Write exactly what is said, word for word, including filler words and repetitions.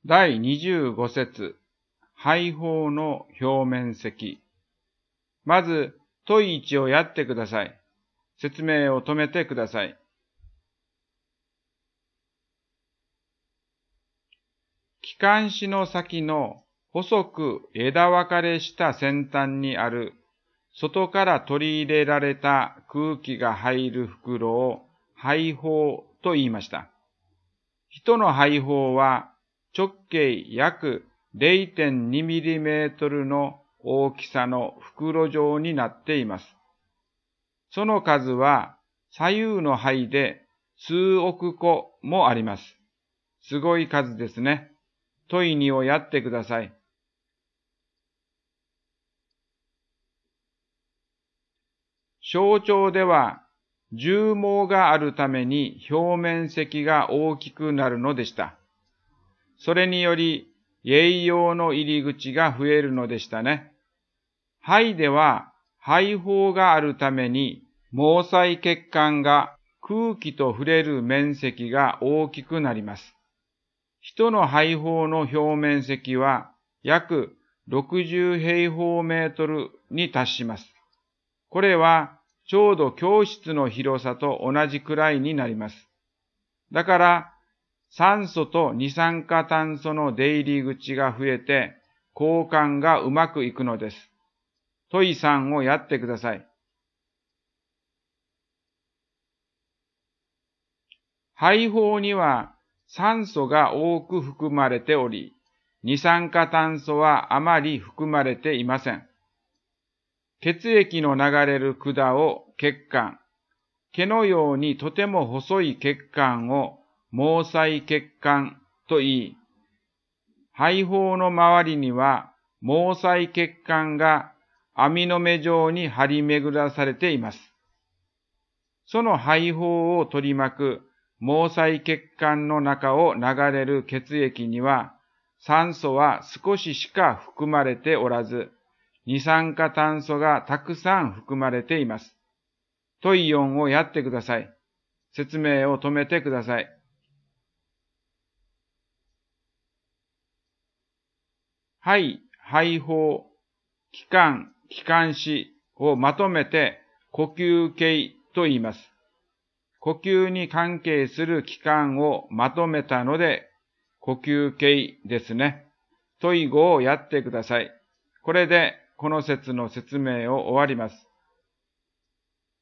だいにじゅうご節、肺胞の表面積。まず、問いいちをやってください。説明を止めてください。気管支の先の細く枝分かれした先端にある外から取り入れられた空気が入る袋を肺胞と言いました。人の肺胞は直径約 れいてんにミリメートル の大きさの袋状になっています。その数は左右の肺で数億個もあります。すごい数ですね。問いにをやってください。小腸では絨毛があるために表面積が大きくなるのでした。それにより栄養の入り口が増えるのでしたね。肺では肺胞があるために毛細血管が空気と触れる面積が大きくなります。人の肺胞の表面積は約ろくじゅう平方メートルに達します。これはちょうど教室の広さと同じくらいになります。だから酸素と二酸化炭素の出入り口が増えて交換がうまくいくのです。問いさんをやってください。肺胞には酸素が多く含まれており、二酸化炭素はあまり含まれていません。血液の流れる管を血管、毛のようにとても細い血管を毛細血管と言い、肺胞の周りには毛細血管が網の目状に張り巡らされています。その肺胞を取り巻く毛細血管の中を流れる血液には酸素は少ししか含まれておらず、二酸化炭素がたくさん含まれています。問いよんをやってください。説明を止めてください。肺、肺胞、気管、気管支をまとめて呼吸系と言います。呼吸に関係する器官をまとめたので、呼吸系ですね。問いごをやってください。これでこの説の説明を終わります。